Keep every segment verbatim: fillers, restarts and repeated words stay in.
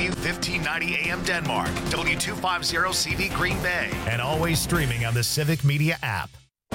W fifteen ninety A M Denmark, W two fifty C V Green Bay, and always streaming on the Civic Media app.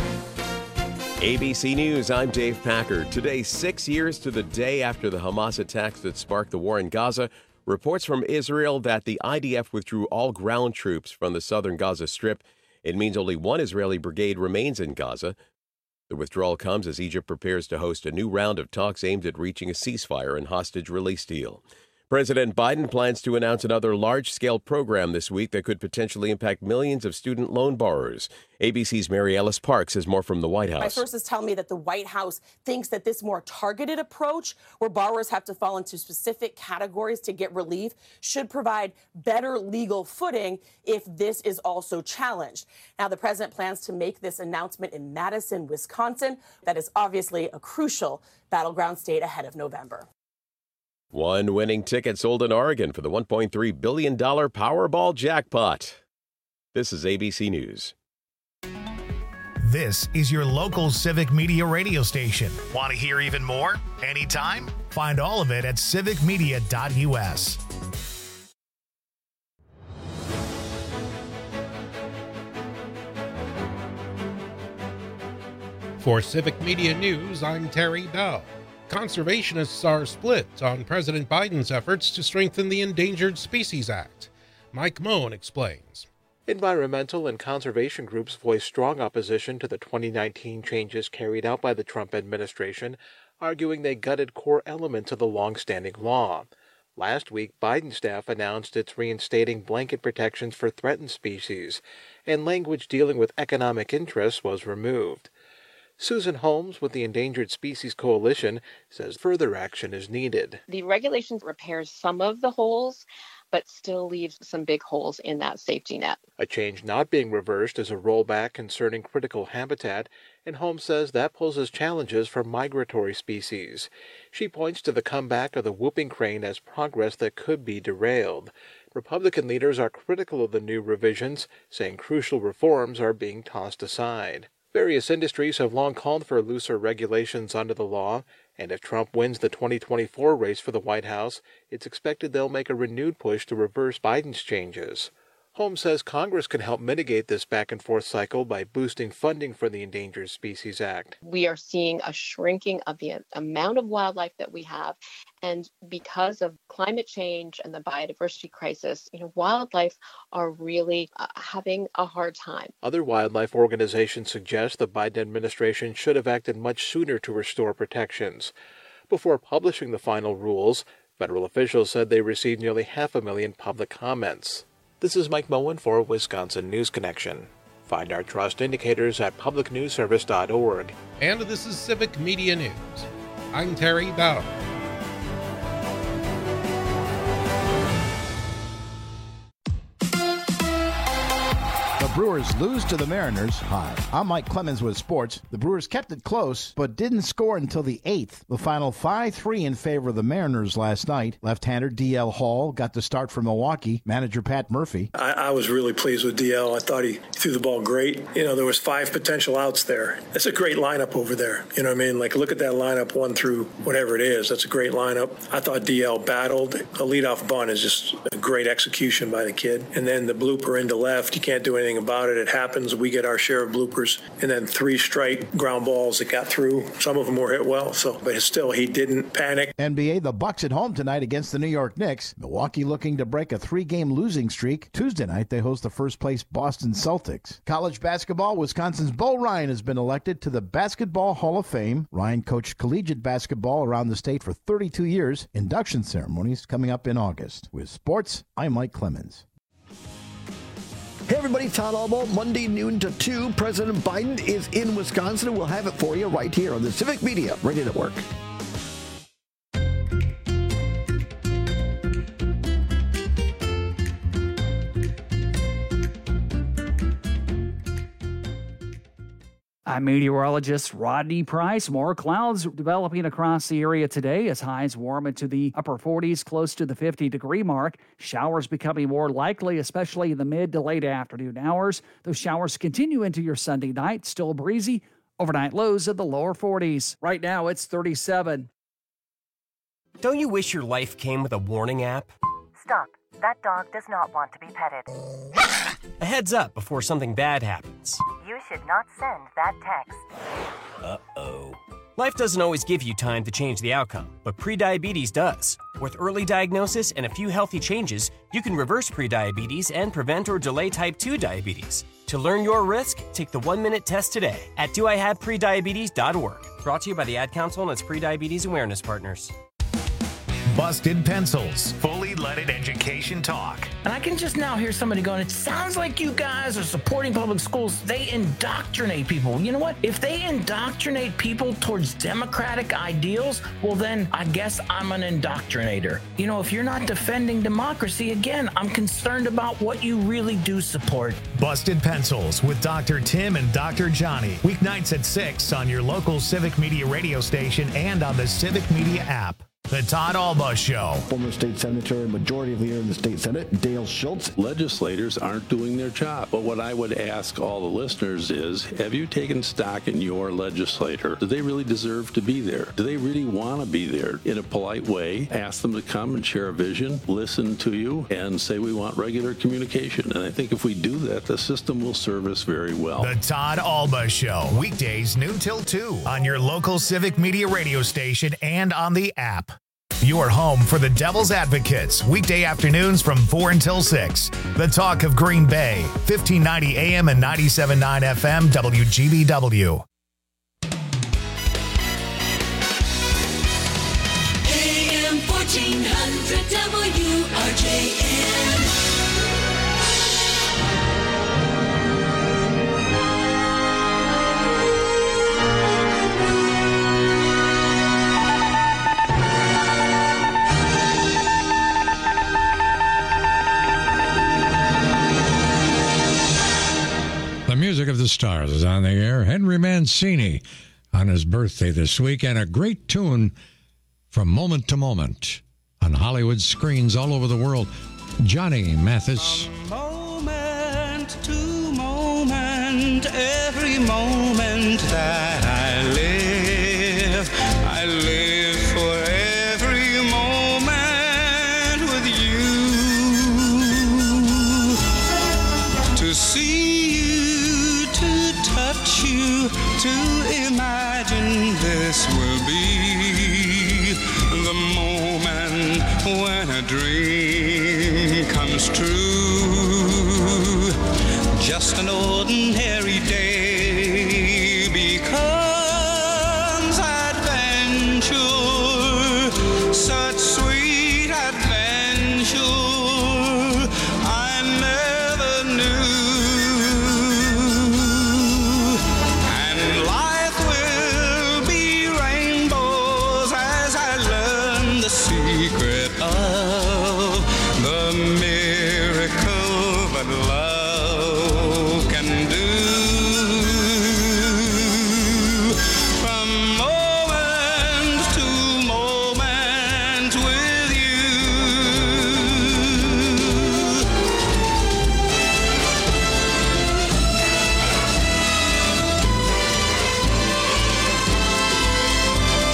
A B C News, I'm Dave Packard. Today, six years to the day after the Hamas attacks that sparked the war in Gaza, reports from Israel that the I D F withdrew all ground troops from the southern Gaza Strip. It means only one Israeli brigade remains in Gaza. The withdrawal comes as Egypt prepares to host a new round of talks aimed at reaching a ceasefire and hostage release deal. President Biden plans to announce another large-scale program this week that could potentially impact millions of student loan borrowers. A B C's Mary Ellis Parks has more from the White House. My sources tell me that the White House thinks that this more targeted approach, where borrowers have to fall into specific categories to get relief, should provide better legal footing if this is also challenged. Now, the president plans to make this announcement in Madison, Wisconsin. That is obviously a crucial battleground state ahead of November. One winning ticket sold in Oregon for the one point three billion dollars Powerball jackpot. This is A B C News. This is your local Civic Media radio station. Want to hear even more? Anytime? Find all of it at civic media dot U S. For Civic Media News, I'm Terry Dow. Conservationists are split on President Biden's efforts to strengthen the Endangered Species Act. Mike Moen explains. Environmental and conservation groups voiced strong opposition to the twenty nineteen changes carried out by the Trump administration, arguing they gutted core elements of the long-standing law. Last week, Biden staff announced it's reinstating blanket protections for threatened species, and language dealing with economic interests was removed. Susan Holmes with the Endangered Species Coalition says further action is needed. The regulations repairs some of the holes, but still leaves some big holes in that safety net. A change not being reversed is a rollback concerning critical habitat, and Holmes says that poses challenges for migratory species. She points to the comeback of the whooping crane as progress that could be derailed. Republican leaders are critical of the new revisions, saying crucial reforms are being tossed aside. Various industries have long called for looser regulations under the law, and if Trump wins the twenty twenty-four race for the White House, it's expected they'll make a renewed push to reverse Biden's changes. Holmes says Congress can help mitigate this back-and-forth cycle by boosting funding for the Endangered Species Act. We are seeing a shrinking of the amount of wildlife that we have, and because of climate change and the biodiversity crisis, you know, wildlife are really uh, having a hard time. Other wildlife organizations suggest the Biden administration should have acted much sooner to restore protections. Before publishing the final rules, federal officials said they received nearly half a million public comments. This is Mike Moen for Wisconsin News Connection. Find our trust indicators at public news service dot org. And this is Civic Media News. I'm Terry Dow. The Brewers lose to the Mariners. Hi, I'm Mike Clemens with sports. The Brewers kept it close, but didn't score until the eighth. The final five three in favor of the Mariners last night. Left-hander D L Hall got the start for Milwaukee. Manager Pat Murphy. I, I was really pleased with D L. I thought he threw the ball great. You know, there was five potential outs there. That's a great lineup over there. You know what I mean? Like, look at that lineup, one through whatever it is. That's a great lineup. I thought D L battled. A leadoff bunt is just a great execution by the kid. And then the blooper into left, you can't do anything about it. It happens. We get our share of bloopers. And then three straight ground balls that got through. Some of them were hit well, so but still he didn't panic. N B A, the Bucks at home tonight against the New York Knicks. Milwaukee looking to break a three-game losing streak. Tuesday night, they host the first-place Boston Celtics. College basketball, Wisconsin's Bo Ryan has been elected to the Basketball Hall of Fame. Ryan coached collegiate basketball around the state for thirty-two years. Induction ceremonies coming up in August. With sports, I'm Mike Clemens. Hey everybody, Todd Albaugh, Monday noon to two. President Biden is in Wisconsin, and we'll have it for you right here on the Civic Media Radio Network. I'm meteorologist Rodney Price. More clouds developing across the area today as highs warm into the upper forties, close to the fifty-degree mark. Showers becoming more likely, especially in the mid to late afternoon hours. Those showers continue into your Sunday night. Still breezy. Overnight lows in the lower forties. Right now, it's thirty-seven. Don't you wish your life came with a warning app? Stop. That dog does not want to be petted. A heads up before something bad happens. You should not send that text. Uh-oh. Life doesn't always give you time to change the outcome, but prediabetes does. With early diagnosis and a few healthy changes, you can reverse prediabetes and prevent or delay type two diabetes. To learn your risk, take the one-minute test today at do I have prediabetes dot org. Brought to you by the Ad Council and its Prediabetes Awareness Partners. Busted Pencils, fully leaded education talk. And I can just now hear somebody going, it sounds like you guys are supporting public schools. They indoctrinate people. You know what? If they indoctrinate people towards democratic ideals, well, then I guess I'm an indoctrinator. You know, if you're not defending democracy, again, I'm concerned about what you really do support. Busted Pencils with Doctor Tim and Doctor Johnny. Weeknights at six on your local Civic Media radio station and on the Civic Media app. The Todd Alba Show. Former state senator and majority leader in the state Senate, Dale Schultz. Legislators aren't doing their job. But what I would ask all the listeners is, have you taken stock in your legislator? Do they really deserve to be there? Do they really want to be there? In a polite way, ask them to come and share a vision, listen to you, and say we want regular communication. And I think if we do that, the system will serve us very well. The Todd Alba Show. Weekdays noon till two on your local Civic Media radio station and on the app. Your home for the Devil's Advocates, weekday afternoons from four until six. The talk of Green Bay, fifteen ninety A M and ninety-seven point nine F M, W G B W. A M fourteen hundred W R J M. Music of the Stars is on the air. Henry Mancini on his birthday this week, and a great tune from Moment to Moment on Hollywood screens all over the world. Johnny Mathis. From moment to moment, every moment that I live, I live for every moment with you. To see you, to imagine this will be the moment when a dream comes true. Just an ordinary day becomes adventure, such sweet adventure I never knew.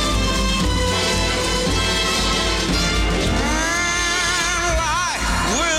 Life will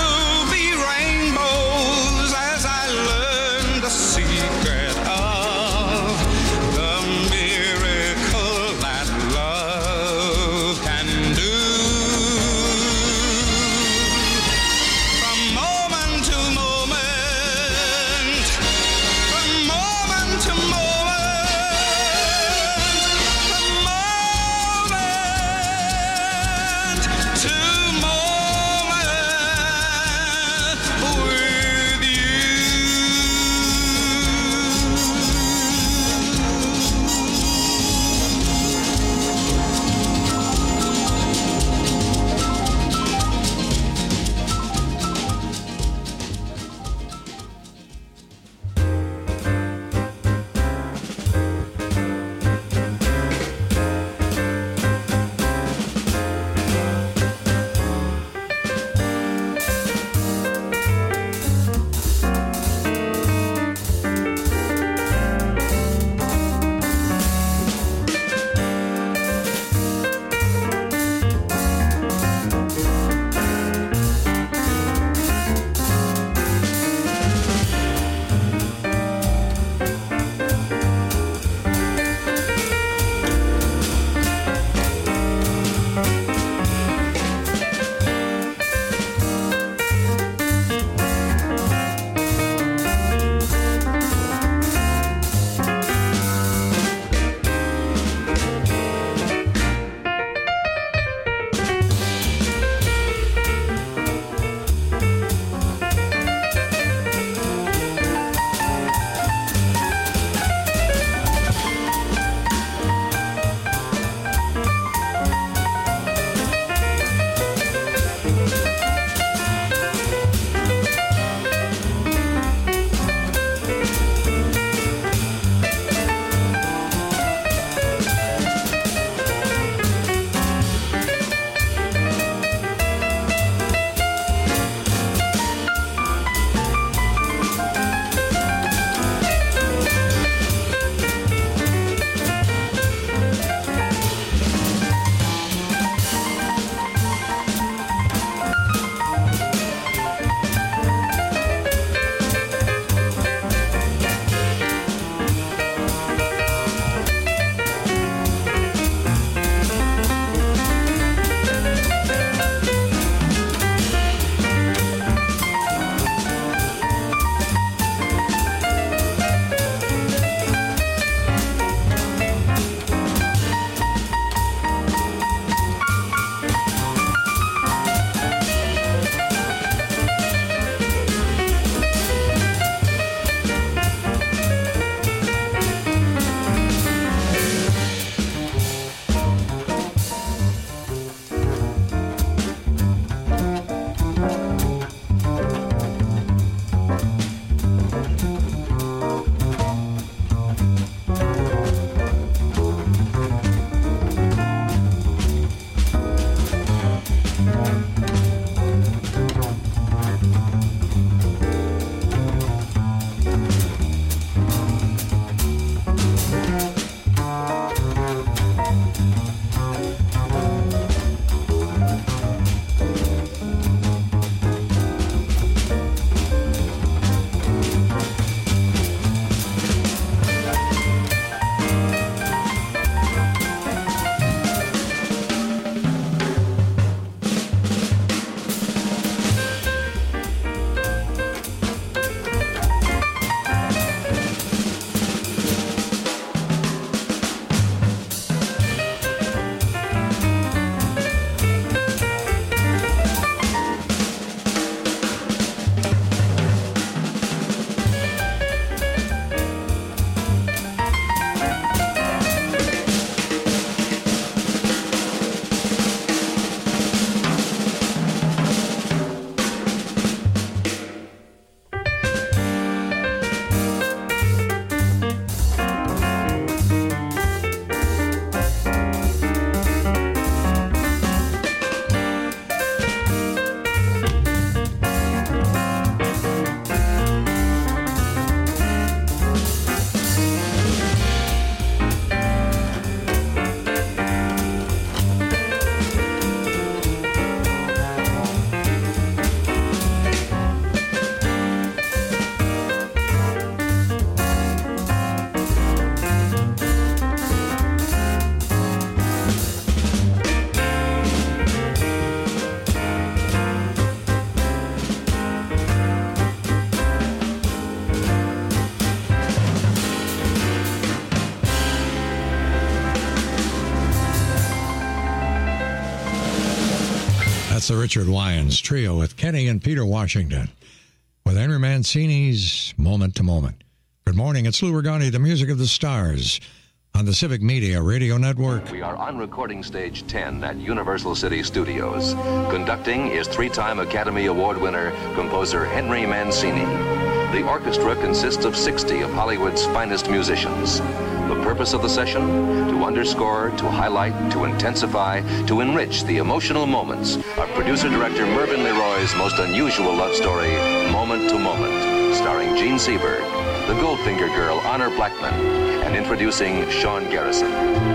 That's the Richard Lyons Trio with Kenny and Peter Washington with Henry Mancini's Moment to Moment. Good morning. It's Lou Regani, the music of the stars, on the Civic Media Radio Network. We are on recording stage ten at Universal City Studios. Conducting is three-time Academy Award winner, composer Henry Mancini. The orchestra consists of sixty of Hollywood's finest musicians. The purpose of the session? To underscore, to highlight, to intensify, to enrich the emotional moments of producer-director Mervyn LeRoy's most unusual love story, Moment to Moment, starring Gene Seberg, the Goldfinger Girl, Honor Blackman, and introducing Sean Garrison.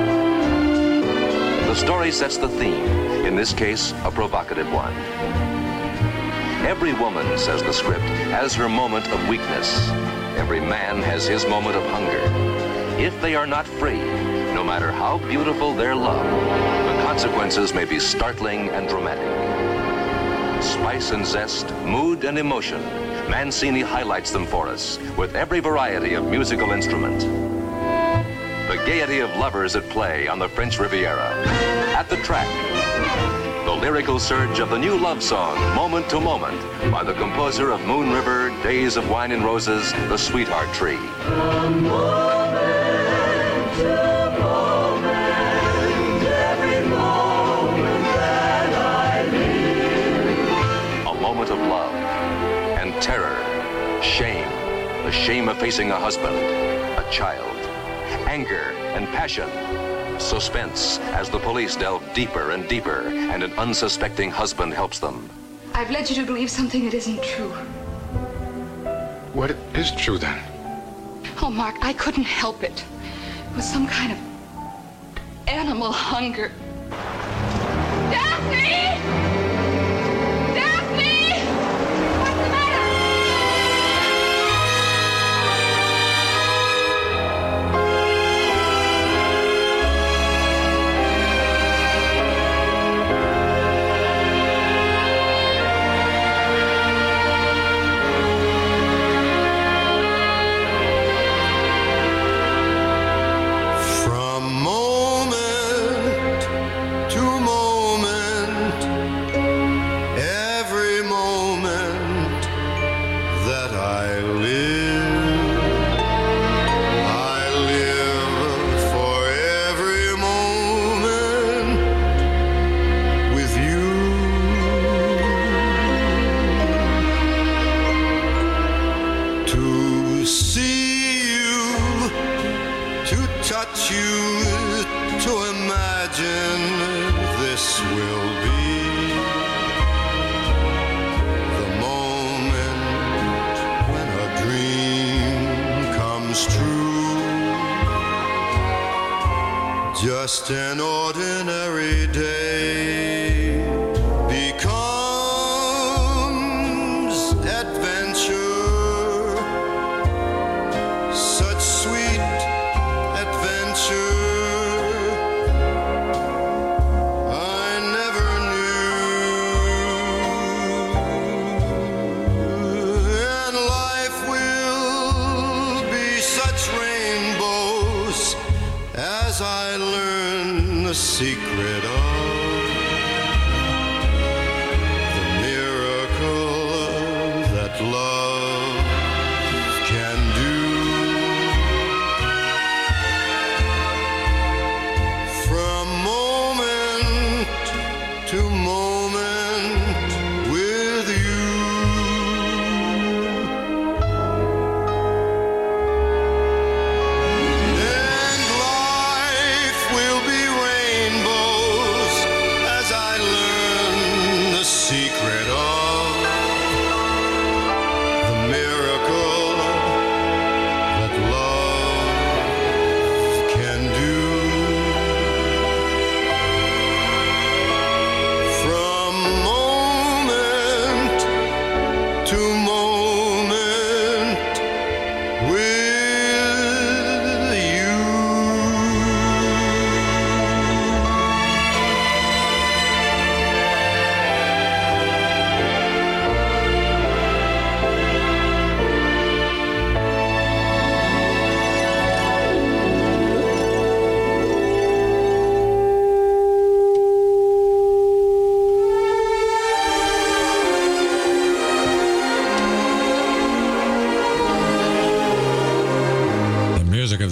The story sets the theme, in this case, a provocative one. Every woman, says the script, has her moment of weakness. Every man has his moment of hunger. If they are not free, no matter how beautiful their love, the consequences may be startling and dramatic. Spice and zest, mood and emotion, Mancini highlights them for us with every variety of musical instrument. The gaiety of lovers at play on the French Riviera. At the track, the lyrical surge of the new love song, Moment to Moment, by the composer of Moon River, Days of Wine and Roses, The Sweetheart Tree. A moment to moment, every moment that I live. A moment of love and terror, shame, the shame of facing a husband, a child, anger and passion. Suspense as the police delve deeper and deeper and an unsuspecting husband helps them. I've led you to believe something that isn't true. What is true then? Oh, Mark, I couldn't help it. It was some kind of animal hunger. Daphne! Daphne! What's the matter? Just an ordinary day becomes adventure, such sweet adventure I never knew, and life will be such rainbows as I learn the secret of the miracle that love can do. From moment to moment with you.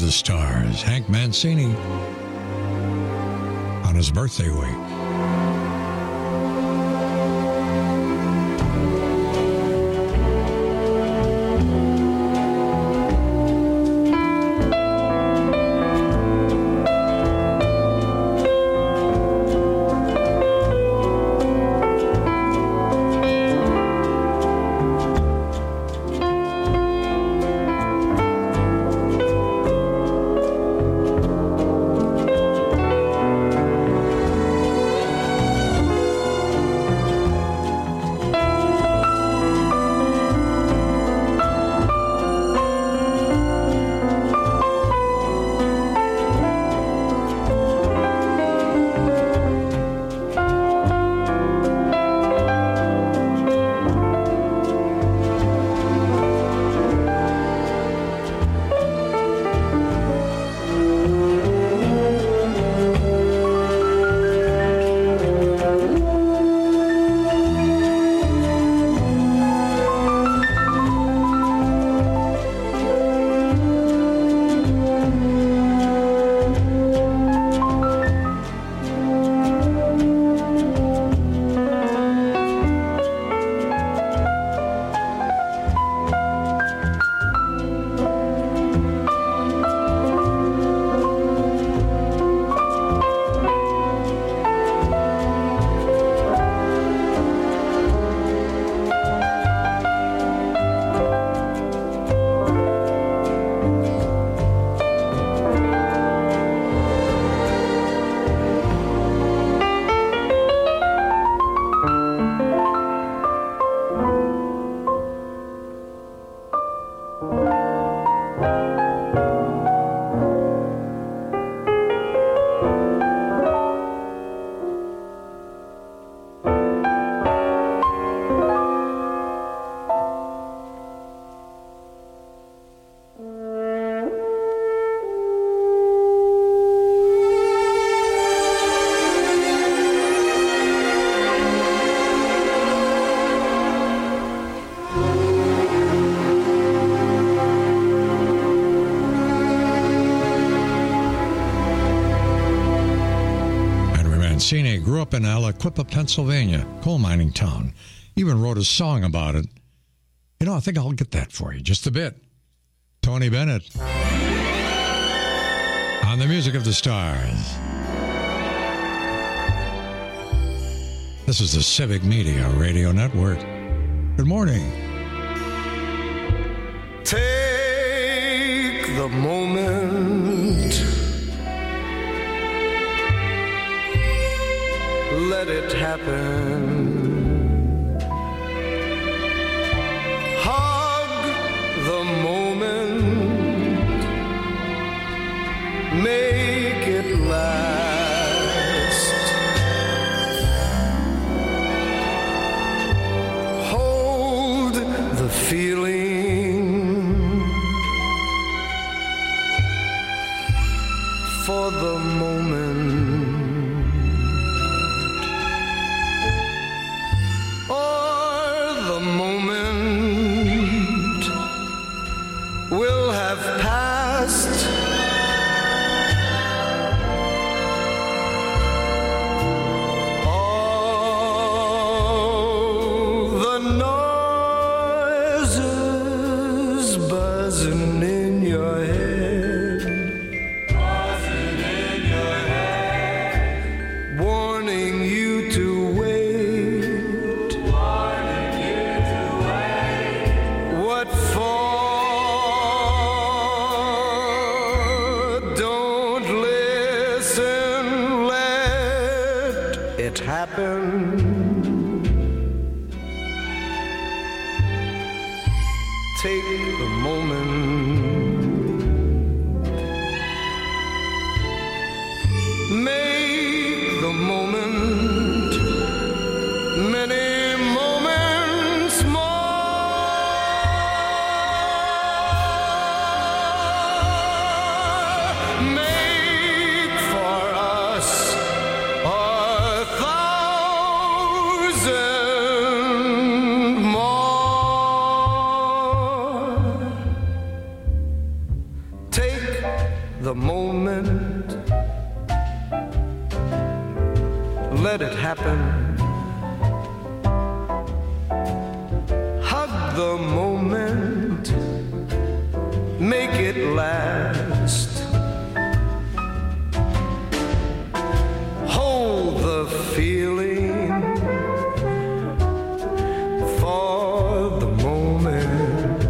the Stars, Hank Mancini, on his birthday week. Mancini grew up in Aliquippa, Pennsylvania, coal mining town. Even wrote a song about it. You know, I think I'll get that for you just a bit. Tony Bennett on the Music of the Stars. This is the Civic Media Radio Network. Good morning. Take the moment. Let it happen. Hug the moment. Make it last. Hold the feeling for the moment. Will have passed. All the noises buzzing in your head, buzzing in your head, warning you to wait, warning you to wait. What for? Happen. Take the moment. Make the moment many moments more. Make for us a thousand more. let it happen. Hug the moment, make it last. Hold the feeling for the moment,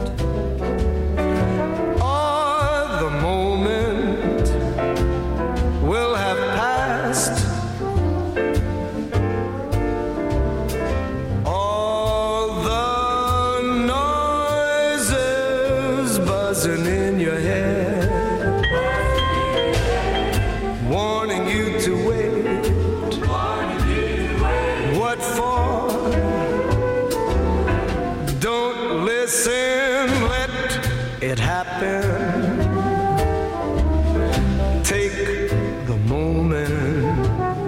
or the moment will have passed. All the noises buzzing in your head, warning you to wait. What for? Don't listen, let it happen. Take the moment,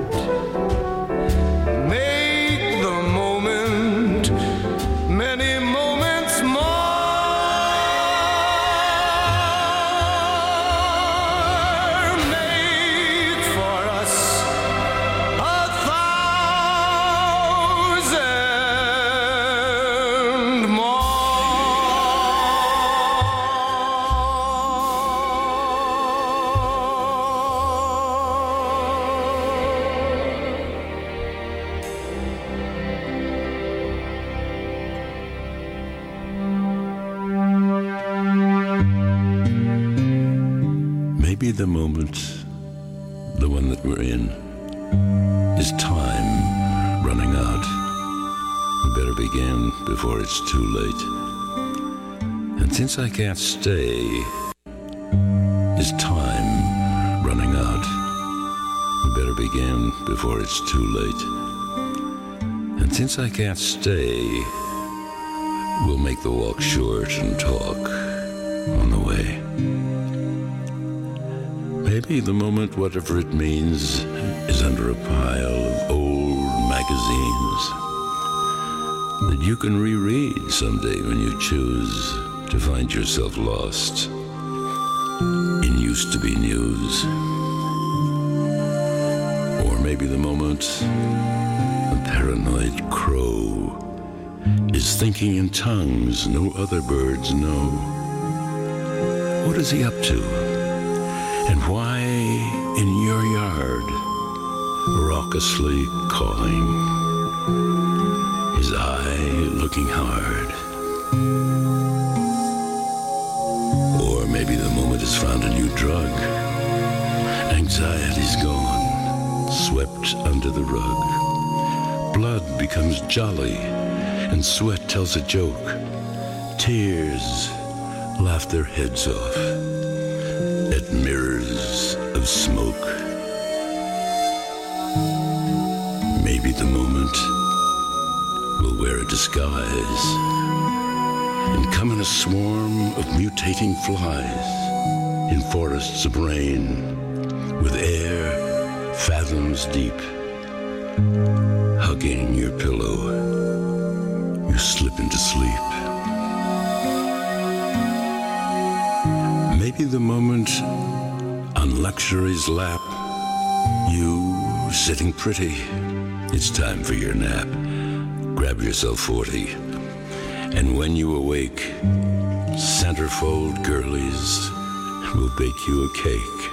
make the moment many moments more. Make for us a thousand more. Maybe the moment, the one that we're in, is time running out. We better begin before it's too late. And since I can't stay, is time running out. We better begin before it's too late. And since I can't stay, we'll make the walk short and talk on the way. Maybe the moment, whatever it means, is under a pile of old magazines that you can reread someday when you choose to find yourself lost in used-to-be news. Or maybe the moment a paranoid crow is thinking in tongues no other birds know. What is he up to? And why in your yard, raucously calling, his eye looking hard? Or maybe the moment has found a new drug. Anxiety's gone, swept under the rug. Blood becomes jolly, and sweat tells a joke. Tears laugh their heads off at mirrors of smoke. Maybe the moment will wear a disguise and come in a swarm of mutating flies in forests of rain with air fathoms deep. Hugging your pillow, you slip into sleep. Maybe the moment on luxury's lap, you sitting pretty, it's time for your nap. Grab yourself forty, and when you awake, centerfold girlies will bake you a cake.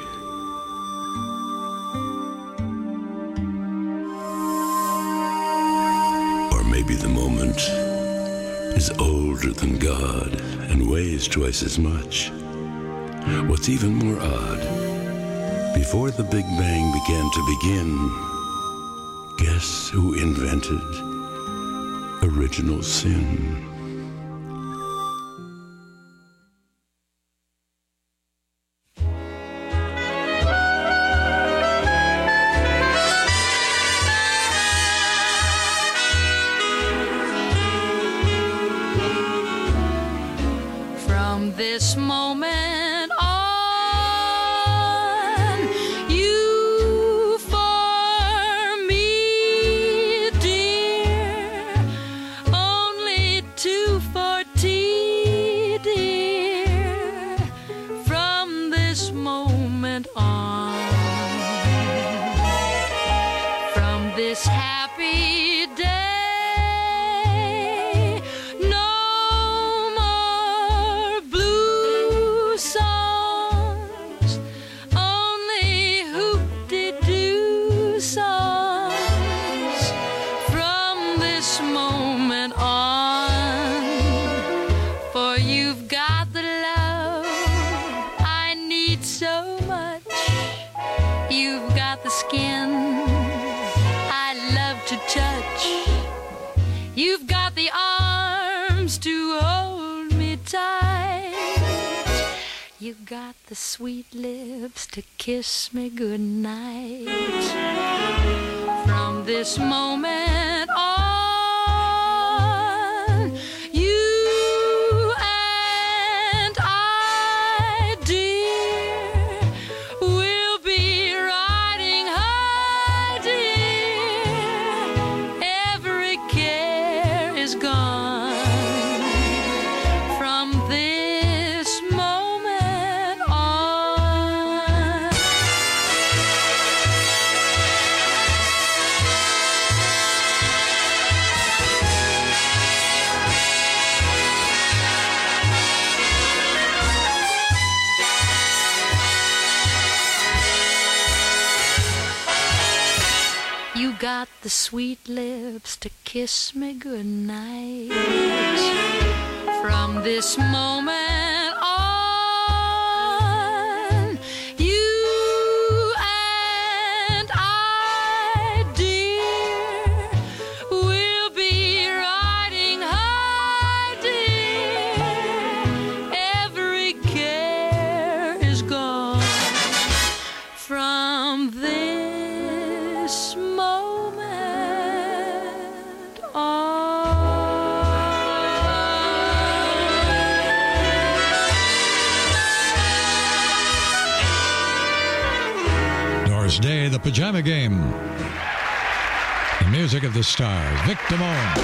Or maybe the moment is older than God and weighs twice as much. What's even more odd, before the Big Bang began to begin, guess who invented original sin? From this moment on, you for me, dear, only two forty, dear. From this moment on, from this You got the sweet lips to kiss me goodnight. From this moment on, you and I, dear, will be riding high, dear. Every care is gone. From this moment on, you got the sweet lips to kiss me goodnight. From this moment on, you and I, dear, will be riding high, dear. Every care is gone. From this moment on. Doris Day, The Pajama Game. The music of the stars, Vic Damone.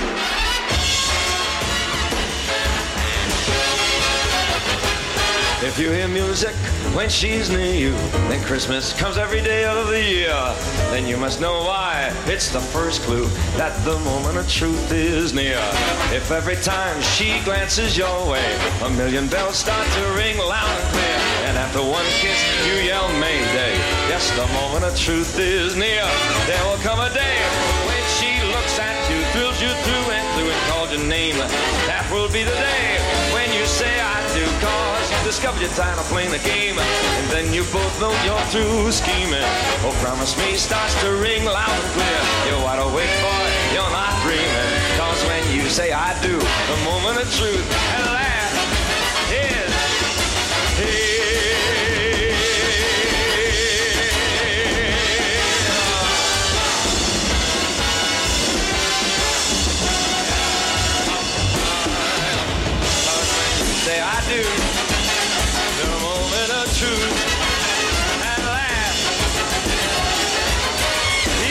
If you hear music when she's near you, then Christmas comes every day of the year. Then you must know why. It's the first clue that the moment of truth is near. If every time she glances your way, a million bells start to ring loud and clear, and after one kiss you yell Mayday, yes, the moment of truth is near. There will come a day when she looks at you, thrills you through and through, and calls your name. That will be the day when you say I do, cause you discovered you're tired of playing the game, and then you both know you're through scheming. Oh, promise me starts to ring loud and clear. You're wide awake, boy, you're not dreaming, cause when you say I do, the moment of truth at last is here. Say I do, the moment of truth at last is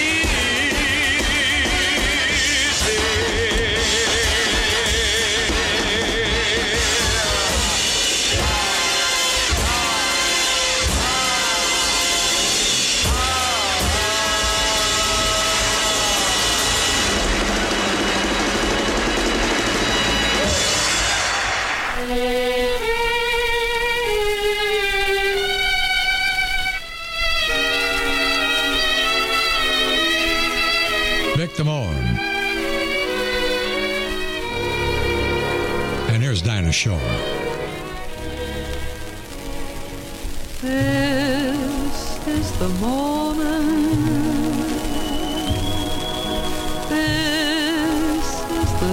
Vic Damone. And here's Dinah Shore. This is the moment. This is the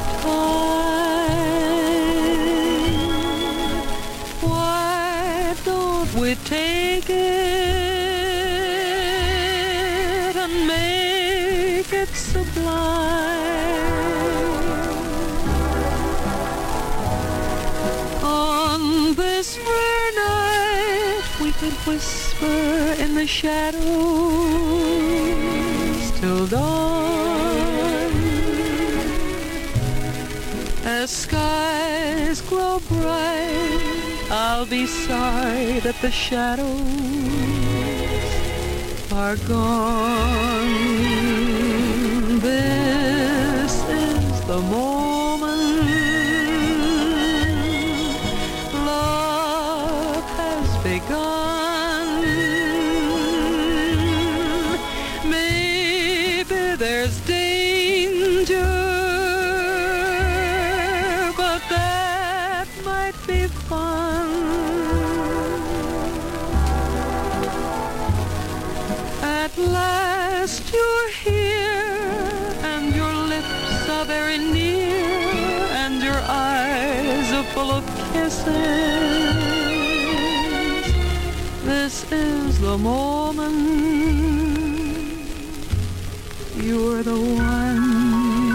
time. Why don't we take it and make it sublime? On this rare night we could whisper in the shadows till dawn. As skies grow bright, I'll be sorry that the shadows are gone. This is the moment. Love has begun. Maybe there's danger, but that might be fun. At last you're here, and your lips are very near, and your eyes are full of kisses. This is the moment. You're the one.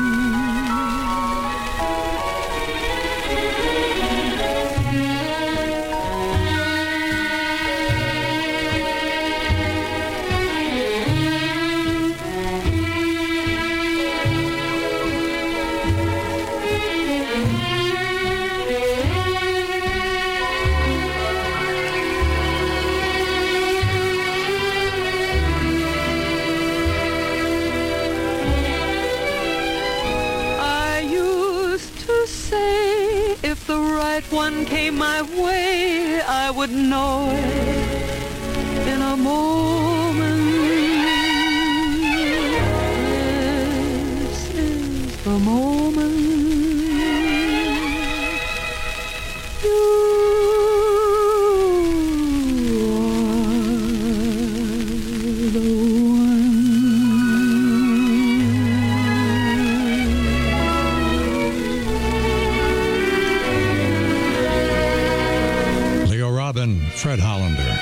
If the right one came my way, I would know it in a moment. This is the moment. You are the one. Fred Hollander.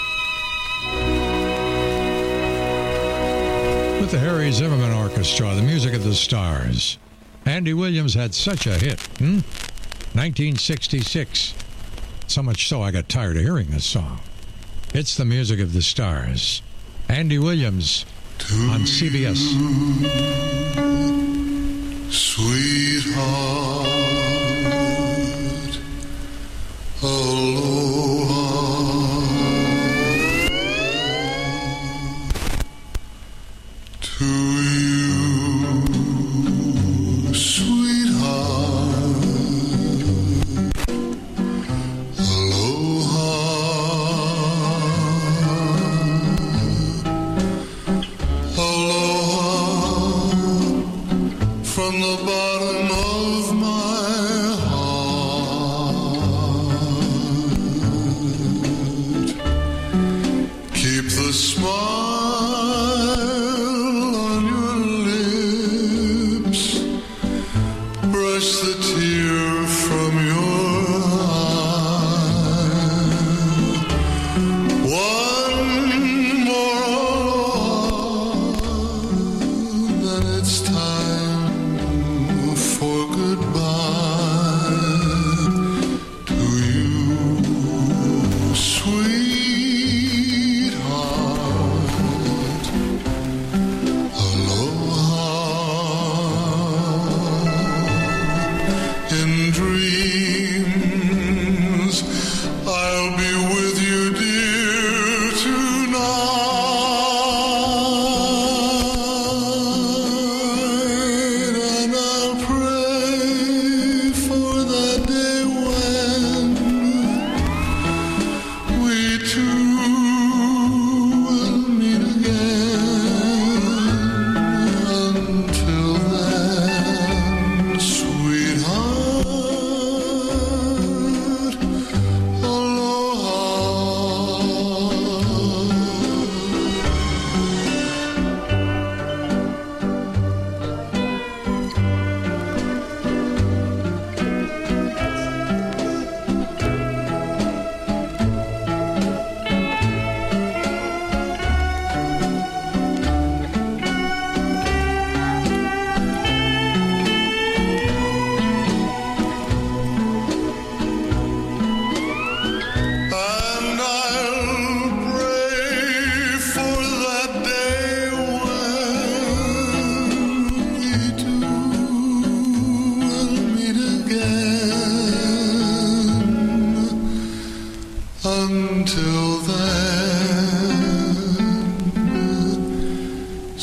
With the Harry Zimmerman Orchestra, the music of the stars. Andy Williams had such a hit, hmm? nineteen sixty-six. So much so I got tired of hearing this song. It's the music of the stars. Andy Williams on C B S. Sweetheart, aloha. To you, sweetheart, aloha. Aloha from the bottom of my heart. Keep the smile the tear from your eye. One more, then it's time for goodbye to you, sweetheart. Aloha. In dreams, I'll be with you, dear, tonight. And I'll pray for that day when we two will meet again. Until then, sweetheart, aloha. And I'll pray for that day when we two will meet again. Until then,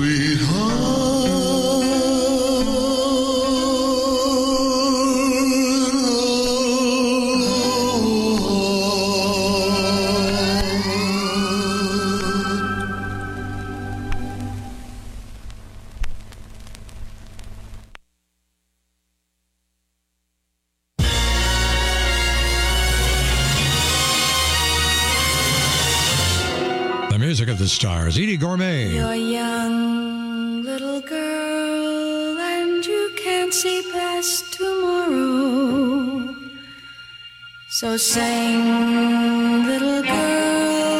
The music of the stars. Edie Gourmet. You're a young little girl and you can't see past tomorrow. So sing, little girl,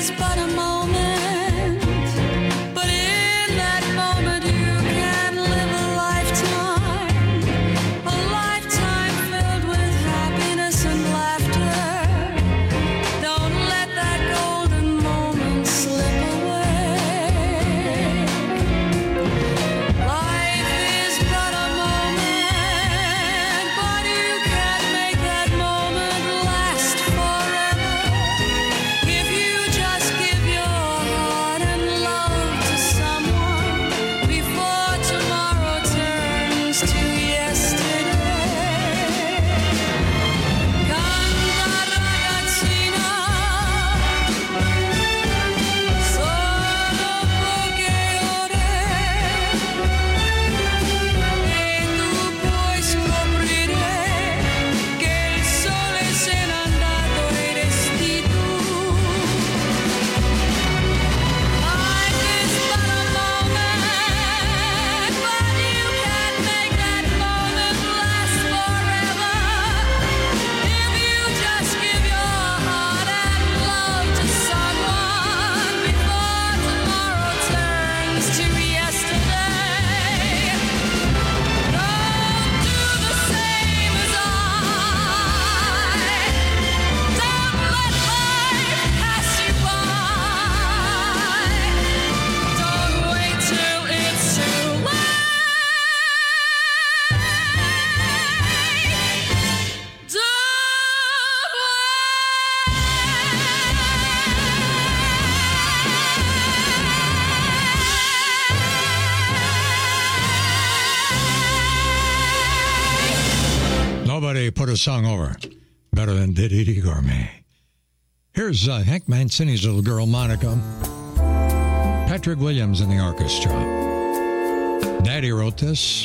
is but a moment, but in that moment you can live a lifetime, a lifetime filled with happiness and laughter. Don't let that golden moment slip away. Life is but a moment, but you can't make that moment last forever. If you just give your heart and love to someone before tomorrow turns to yesterday. Canta ragazzina, solo poche ore e tu puoi scoprire che il sole se n'è andato e resti tu. Life is but a moment, but you can't make that moment last forever. If you just give your heart and love to someone before tomorrow turns to yesterday. Don't do the same as I. Don't let life pass you by. Don't wait till it's too late. Don't Nobody put a song over better than did Edie Gourmet. Here's uh, Hank Mancini's little girl, Monica. Patrick Williams in the orchestra. Daddy wrote this.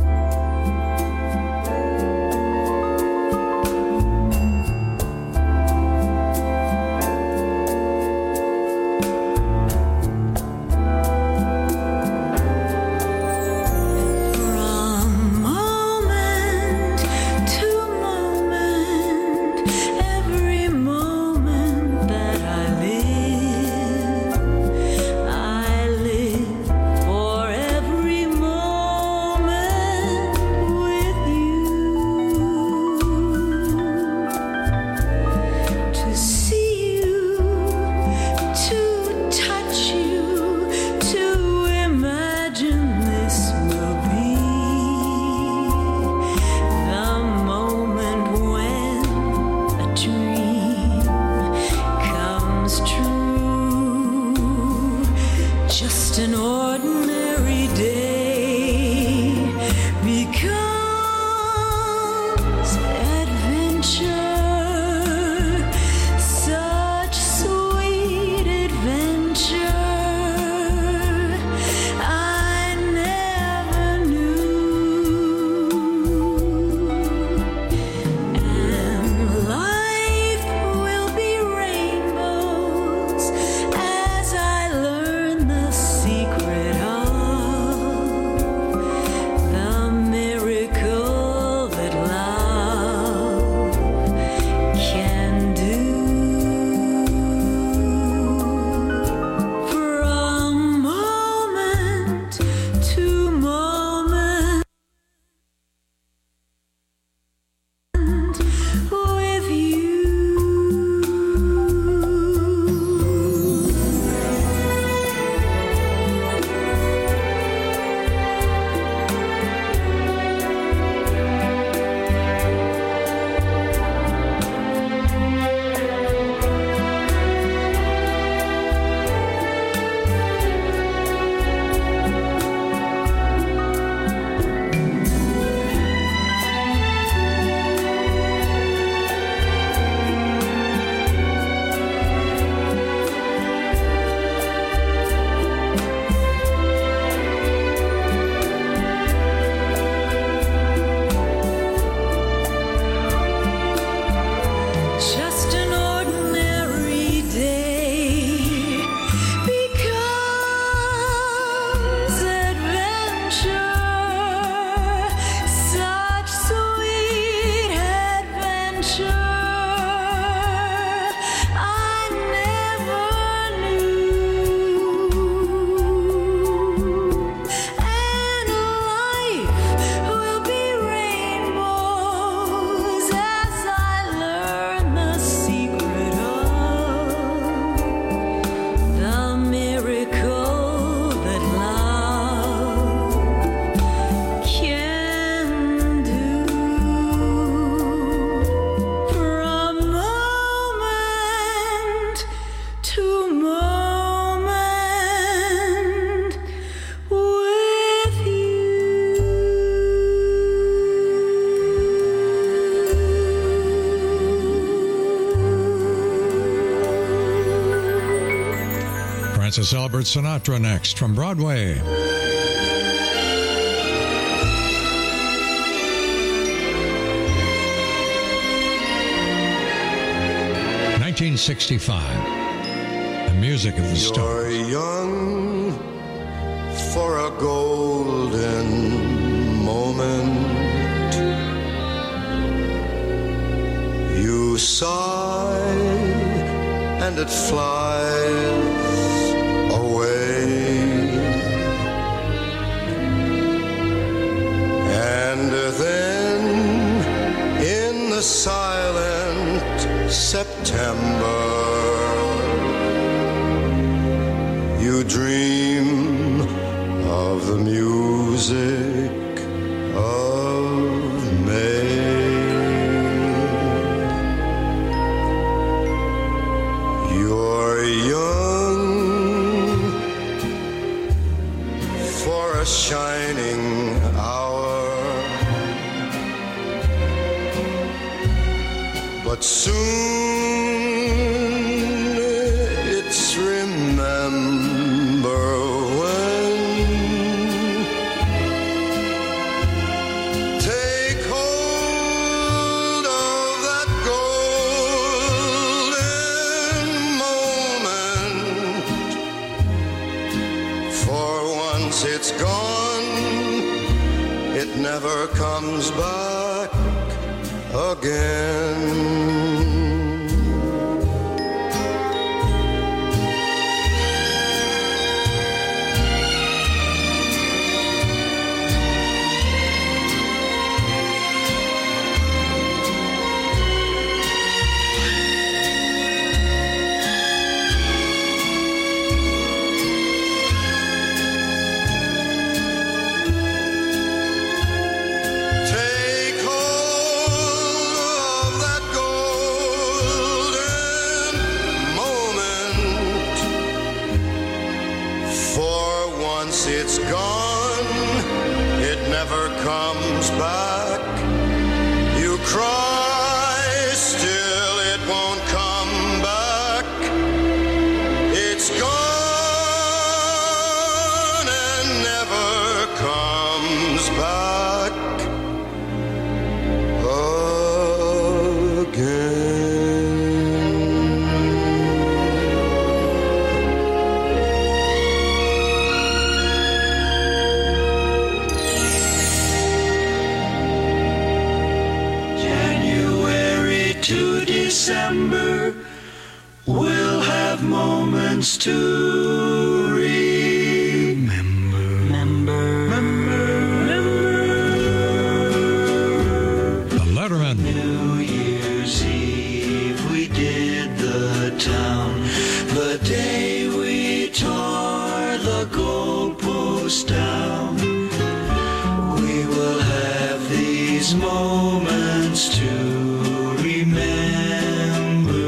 From moment to moment, every moment that I live, I live for every moment with you. To see you, to touch you, to imagine this will be the moment when a dream comes true. Just an ordinary day becomes adventure, such sweet adventure I never knew. And life will be rainbows as I learn the secret Francis Albert Sinatra next from Broadway. nineteen sixty-five. The music of the stars. You're young for a golden moment. You sigh and it flies away. And then in the silent September, you dream of the music of May. You're young for a shining hour, but soon it's remember when. Take hold of that golden moment, for once it's gone, it never comes back again. Take hold of that golden moment, for once it's gone, it never comes back. You cry, still it won't come back. It's gone and never comes back January to December, we'll have moments to remember. Remember, The Letterman. New Year's Eve, we did the town. The day we tore the goalpost down. We will have these moments to remember.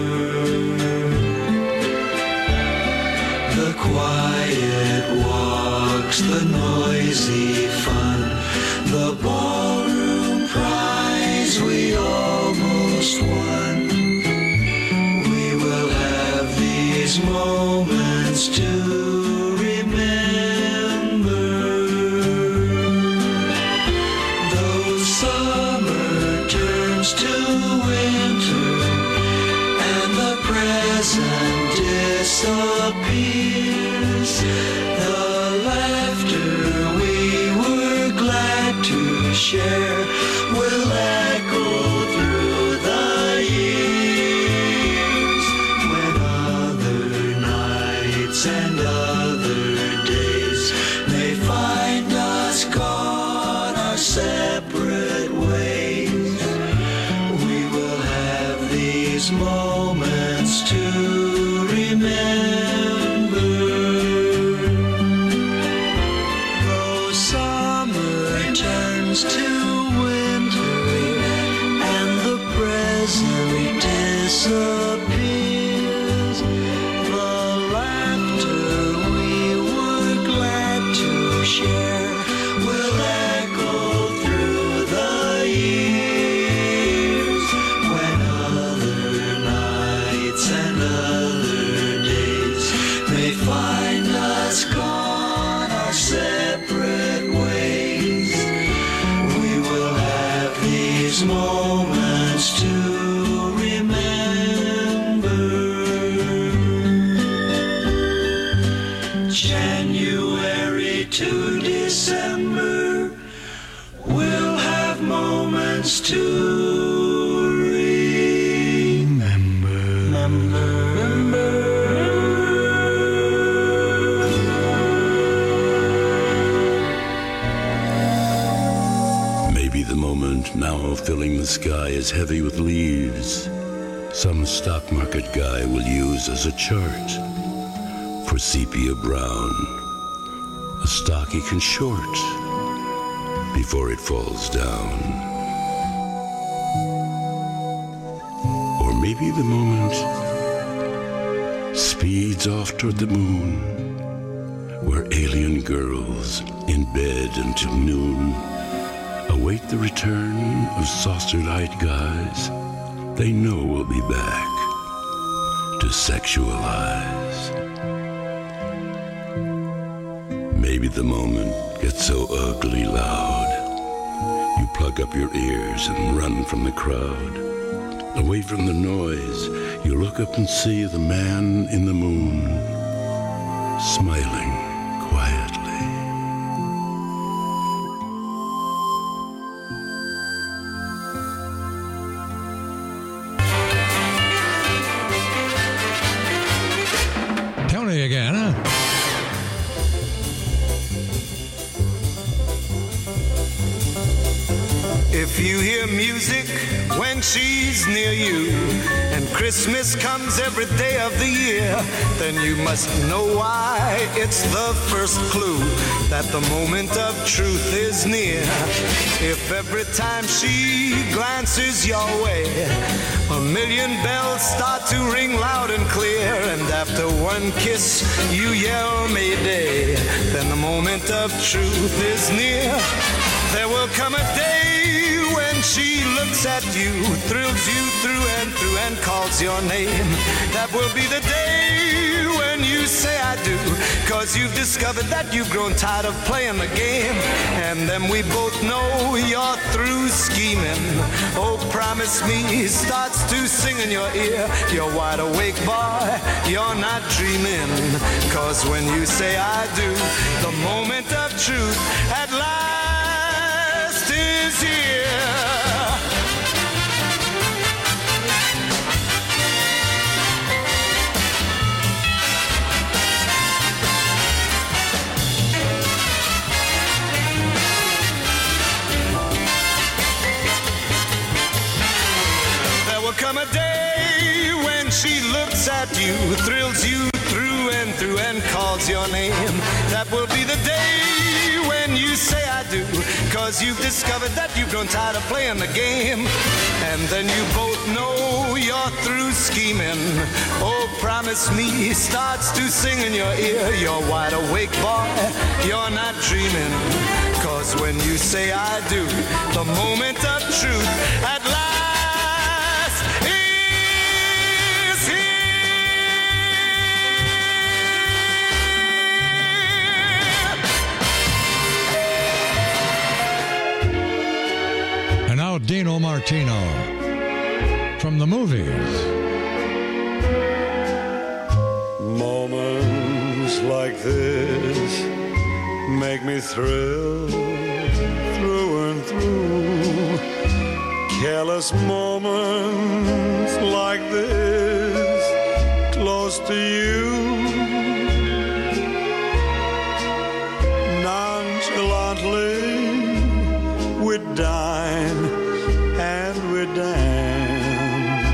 The quiet walks, the noisy fun, the ballroom prize we almost won. We will have these moments to remember. Though summer turns to winter and the present disappears, the laughter we were glad to share will echo through the years. When other nights and other days may find us gone our separate ways, we will have these moments to remember. Though summer turns to winter and the present disappears, the laughter we were glad to share will echo through the years. When other nights and other days may find just gone our separate ways, we will have these moments to remember. January to December, we'll have moments to remember. Maybe the moment now filling the sky is heavy with leaves, some stock market guy will use as a chart. For sepia brown, a stock he can short before it falls down. Or maybe the moment speeds off toward the moon, where alien girls in bed until noon await the return of saucer-eyed guys they know will be back to sexualize. Maybe the moment gets so ugly loud, you plug up your ears and run from the crowd. Away from the noise, you look up and see the man in the moon, smiling quietly. Tony again, huh? If you hear music when she's near you, and Christmas comes every day of the year, then you must know why. It's the first clue that the moment of truth is near. If every time she glances your way, a million bells start to ring loud and clear, and after one kiss you yell Mayday, then the moment of truth is near. There will come a day when she looks at you, thrills you through and through and calls your name. That will be the day when you say I do, cause you've discovered that you've grown tired of playing the game. And then we both know you're through scheming. Oh, promise me starts to sing in your ear. You're wide awake, boy, you're not dreaming. Cause when you say I do, the moment of truth at last is here. There will come a day when she looks at you, thrills you through and through and calls your name. That will be the day when you say I do, cause you've discovered that you've grown tired of playing the game. And then you both know you're through scheming. Oh, promise me starts to sing in your ear. You're wide awake, boy, you're not dreaming. Cause when you say I do, the moment of truth at last is here. And now Dino Martino from the movies. Moments like this make me thrill through and through. Careless moments like this, close to you. Nonchalantly we dine and we dance,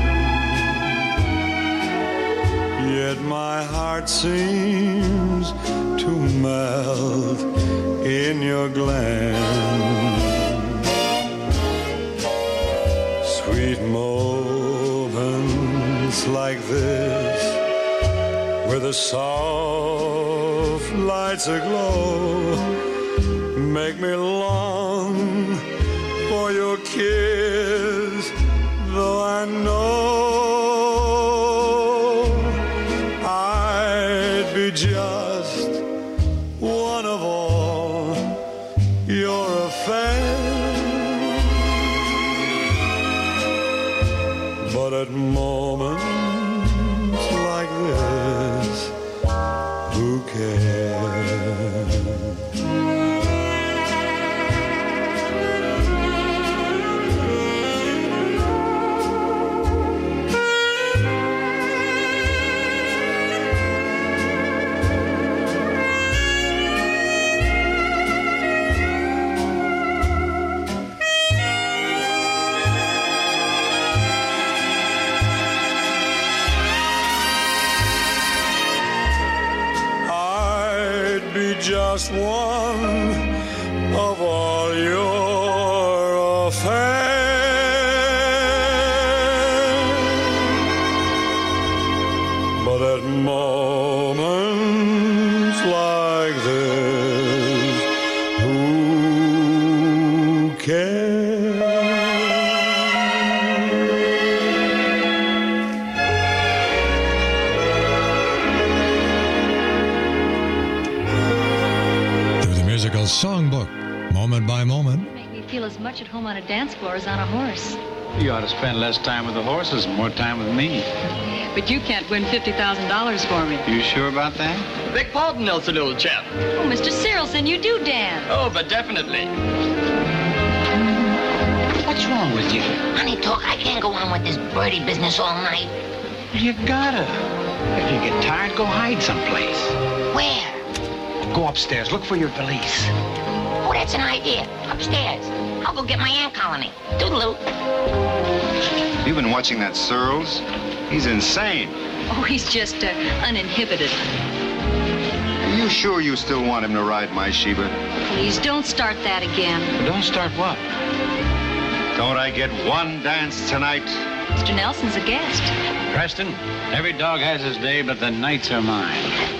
yet my heart seems to melt in your glance. Sweet moments like this, where the soft lights aglow, make me long for your kiss, though I know I'd be just one of all. You're a fan, but at moments like this, who cares? Just one of all your affairs, but at moments like this, who cares? Songbook, moment by moment. You make me feel as much at home on a dance floor as on a horse. You ought to spend less time with the horses and more time with me. But you can't win fifty thousand dollars for me. You sure about that? Beg pardon, Nelson, old chap. Oh, Mister Sirelson, you do dance. Oh, but definitely. What's wrong with you? Honey, talk, I can't go on with this birdie business all night. You gotta. If you get tired, go hide someplace. Where? Go upstairs. Look for your valise. Oh, that's an idea. Upstairs. I'll go get my ant colony. Toodaloo. You've been watching that Searles? He's insane. Oh, he's just uh, uninhibited. Are you sure you still want him to ride my Sheba? Please don't start that again. Don't start what? Don't I get one dance tonight? Mister Nelson's a guest. Preston, every dog has his day, but the nights are mine.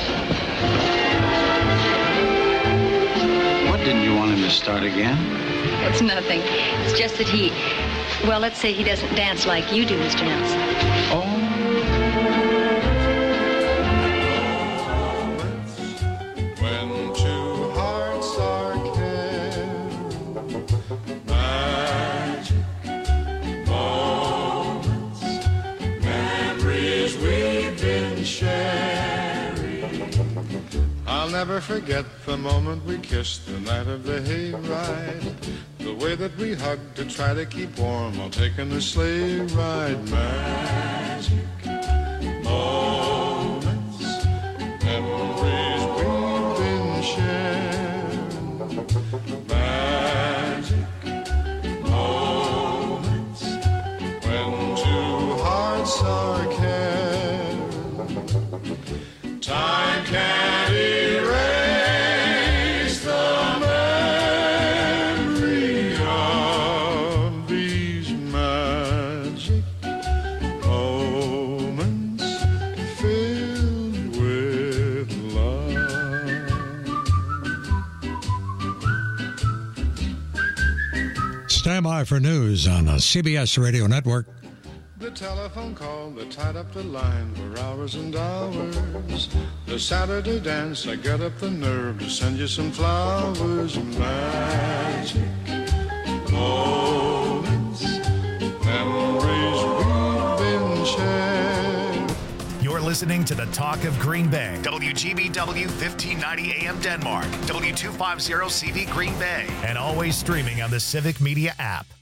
Didn't you want him to start again? It's nothing. It's just that he, well, let's say he doesn't dance like you do, Mister Nelson. Oh. When two hearts are caring, magic moments, memories we've been sharing. I'll never forget the moment we kissed the night of the hayride. The way that we hugged to try to keep warm while taking the sleigh ride. Magic moments, memories we've been sharing. Magic moments, when two hearts are caring. Time can't erase the memory of these magic moments filled with love. Stand by for news on the C B S Radio Network. The telephone call that tied up the line for hours and hours. The Saturday dance, I got up the nerve to send you some flowers. Magic moments, memories we've been sharing. You're listening to the Talk of Green Bay. W G B W fifteen ninety A M Denmark. W two fifty C V Green Bay. And always streaming on the Civic Media app.